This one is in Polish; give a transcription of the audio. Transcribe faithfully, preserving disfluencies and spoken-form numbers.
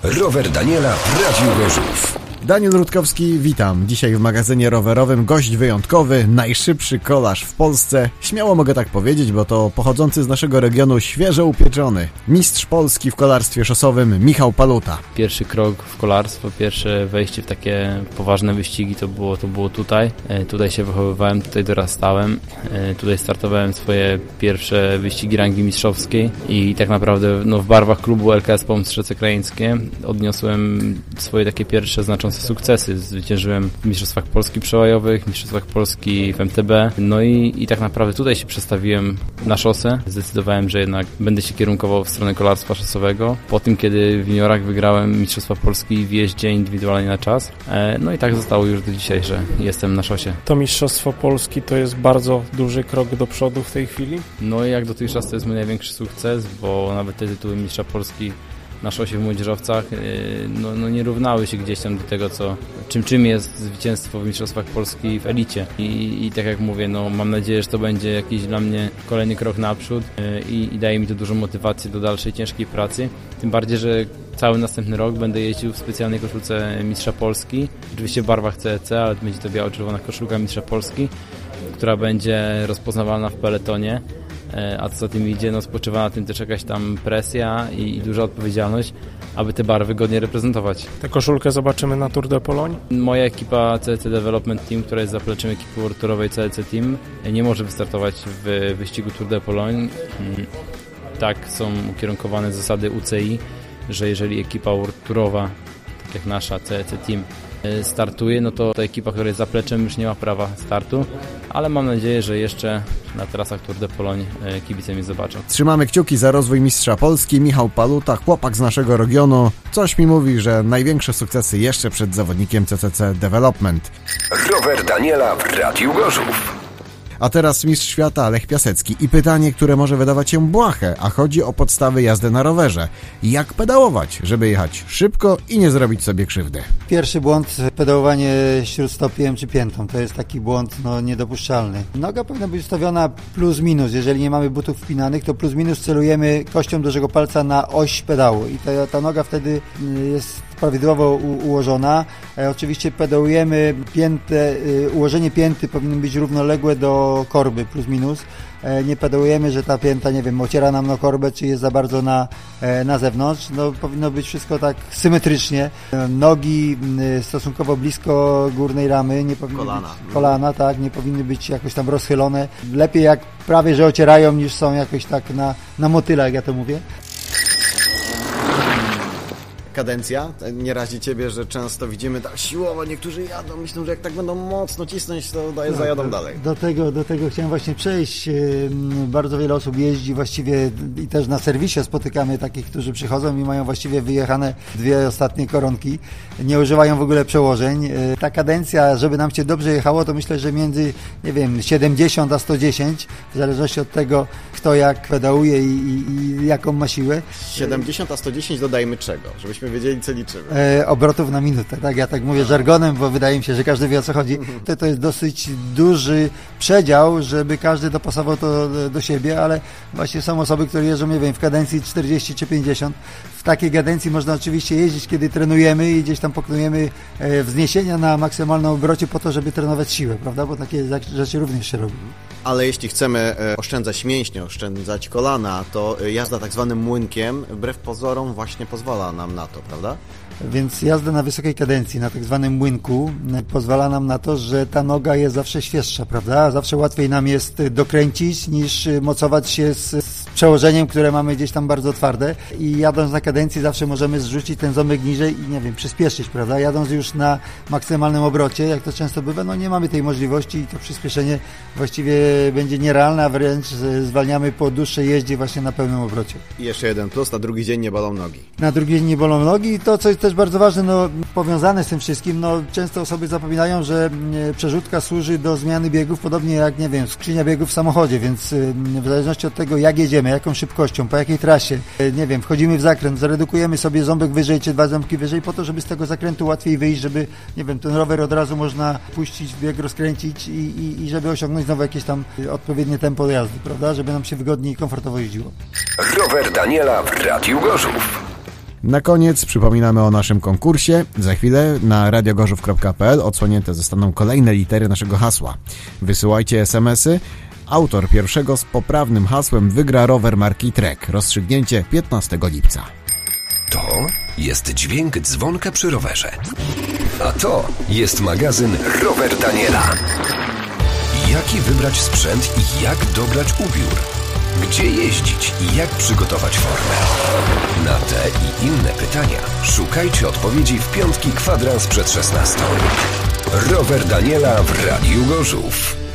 Rower Daniela w Radiu Gorzów. Daniel Rutkowski, witam. Dzisiaj w magazynie rowerowym gość wyjątkowy, najszybszy kolarz w Polsce. Śmiało mogę tak powiedzieć, bo to pochodzący z naszego regionu świeżo upieczony mistrz Polski w kolarstwie szosowym Michał Paluta. Pierwszy krok w kolarstwo, pierwsze wejście w takie poważne wyścigi to było, to było tutaj. E, tutaj się wychowywałem, tutaj dorastałem. E, tutaj startowałem swoje pierwsze wyścigi rangi mistrzowskiej i tak naprawdę no, w barwach klubu L K S Pomstrzyce Krajeńskie odniosłem swoje takie pierwsze znaczące sukcesy. Zwyciężyłem w Mistrzostwach Polski przełajowych, Mistrzostwach Polski w M T B. No i, i tak naprawdę tutaj się przestawiłem na szosę. Zdecydowałem, że jednak będę się kierunkował w stronę kolarstwa szosowego. Po tym, kiedy w juniorach wygrałem Mistrzostwa Polski w jeździe indywidualnie na czas. No i tak zostało już do dzisiaj, że jestem na szosie. To Mistrzostwo Polski to jest bardzo duży krok do przodu w tej chwili? No i jak dotychczas to jest mój największy sukces, bo nawet te tytuły Mistrza Polski na szosie w młodzieżowcach no, no nie równały się gdzieś tam do tego, co, czym, czym jest zwycięstwo w Mistrzostwach Polski w elicie. I, i tak jak mówię, no, mam nadzieję, że to będzie jakiś dla mnie kolejny krok naprzód i, i daje mi to dużą motywację do dalszej ciężkiej pracy. Tym bardziej, że cały następny rok będę jeździł w specjalnej koszulce Mistrza Polski. Oczywiście w barwach C E C, ale będzie to biało-czerwona koszulka Mistrza Polski, która będzie rozpoznawalna w peletonie. A co za tym idzie, no spoczywa na tym też jakaś tam presja i, i duża odpowiedzialność, aby te barwy godnie reprezentować. Tę koszulkę zobaczymy na Tour de Pologne? Moja ekipa C E C Development Team, która jest zapleczem ekipy World Tourowej C E C Team, nie może wystartować w wyścigu Tour de Pologne. Tak są ukierunkowane zasady U C I, że jeżeli ekipa World Tourowa, tak jak nasza C E C Team, startuje, no to ta ekipa, która jest zapleczem, już nie ma prawa startu, ale mam nadzieję, że jeszcze na trasach Tour de Pologne kibice mnie zobaczą. Trzymamy kciuki za rozwój mistrza Polski. Michał Paluta, chłopak z naszego regionu. Coś mi mówi, że największe sukcesy jeszcze przed zawodnikiem C C C Development. Rower Daniela w Radiu Gorzów. A teraz mistrz świata Lech Piasecki i pytanie, które może wydawać się błahe, a chodzi o podstawy jazdy na rowerze. Jak pedałować, żeby jechać szybko i nie zrobić sobie krzywdy? Pierwszy błąd, pedałowanie śródstopiem czy piętą. To jest taki błąd no, niedopuszczalny. Noga powinna być ustawiona plus minus. Jeżeli nie mamy butów wpinanych, to plus minus celujemy kością dużego palca na oś pedału i ta, ta noga wtedy jest prawidłowo u, ułożona. E, oczywiście pedałujemy piętę, e, ułożenie pięty powinno być równoległe do korby plus minus. E, nie pedałujemy, że ta pięta, nie wiem, ociera nam na korbę, czy jest za bardzo na, e, na zewnątrz. No, powinno być wszystko tak symetrycznie. E, nogi e, stosunkowo blisko górnej ramy, nie powinny kolana. być kolana, tak, nie powinny być jakoś tam rozchylone. Lepiej jak prawie, że ocierają, niż są jakoś tak na, na motyla, jak ja to mówię. Kadencja? Nie razi ciebie, że często widzimy tak siłowo, niektórzy jadą, myślą, że jak tak będą mocno cisnąć, to daje, no, zajadą dalej. Do tego, do tego chciałem właśnie przejść. Bardzo wiele osób jeździ właściwie i też na serwisie spotykamy takich, którzy przychodzą i mają właściwie wyjechane dwie ostatnie koronki. Nie używają w ogóle przełożeń. Ta kadencja, żeby nam się dobrze jechało, to myślę, że między, nie wiem, siedemdziesiąt a sto dziesięć, w zależności od tego, kto jak pedałuje i, i, i jaką ma siłę. siedemdziesiąt a sto dziesięć dodajmy czego? Żebyśmy wiedzieli, co liczymy. E, obrotów na minutę, tak? Ja tak mówię żargonem, bo wydaje mi się, że każdy wie, o co chodzi. To, to jest dosyć duży przedział, żeby każdy dopasował to do, do siebie, ale właśnie są osoby, które jeżdżą, nie wiem, w kadencji czterdzieści czy pięćdziesiąt. W takiej kadencji można oczywiście jeździć, kiedy trenujemy i gdzieś tam poknujemy e, wzniesienia na maksymalnym obrocie po to, żeby trenować siłę, prawda? Bo takie rzeczy również się robi. Ale jeśli chcemy oszczędzać mięśnie, oszczędzać kolana, to jazda tak zwanym młynkiem wbrew pozorom właśnie pozwala nam na to, prawda? Więc jazda na wysokiej kadencji, na tak zwanym młynku, pozwala nam na to, że ta noga jest zawsze świeższa, prawda? Zawsze łatwiej nam jest dokręcić niż mocować się z, z przełożeniem, które mamy gdzieś tam bardzo twarde i jadąc na kadencji zawsze możemy zrzucić ten ząbek niżej i nie wiem, przyspieszyć, prawda? Jadąc już na maksymalnym obrocie, jak to często bywa, no nie mamy tej możliwości i to przyspieszenie właściwie będzie nierealne, a wręcz zwalniamy po dłuższej jeździe właśnie na pełnym obrocie. I jeszcze jeden plus, na drugi dzień nie bolą nogi. Na drugi dzień nie bolą nogi i to, co jest też bardzo ważne, no powiązane z tym wszystkim, no często osoby zapominają, że przerzutka służy do zmiany biegów, podobnie jak, nie wiem, skrzynia biegów w samochodzie, więc w zależności od tego, jak jedziemy, jaką szybkością, po jakiej trasie, nie wiem, wchodzimy w zakręt, zaredukujemy sobie ząbek wyżej, czy dwa ząbki wyżej, po to, żeby z tego zakrętu łatwiej wyjść, żeby, nie wiem, ten rower od razu można puścić w bieg, rozkręcić i, i, i żeby osiągnąć znowu jakieś tam odpowiednie tempo jazdy, prawda, żeby nam się wygodniej i komfortowo jeździło. Rower Daniela w Radiu Gorzów. Na koniec przypominamy o naszym konkursie. Za chwilę na radiogorzów kropka p l odsłonięte zostaną kolejne litery naszego hasła. Wysyłajcie es em esy. Autor pierwszego z poprawnym hasłem wygra rower marki Trek. Rozstrzygnięcie piętnastego lipca. To jest dźwięk dzwonka przy rowerze. A to jest magazyn Rower Daniela. Jaki wybrać sprzęt i jak dobrać ubiór? Gdzie jeździć i jak przygotować formę? Na te i inne pytania szukajcie odpowiedzi w piątki kwadrans przed szesnastą. Rower Daniela w Radiu Gorzów.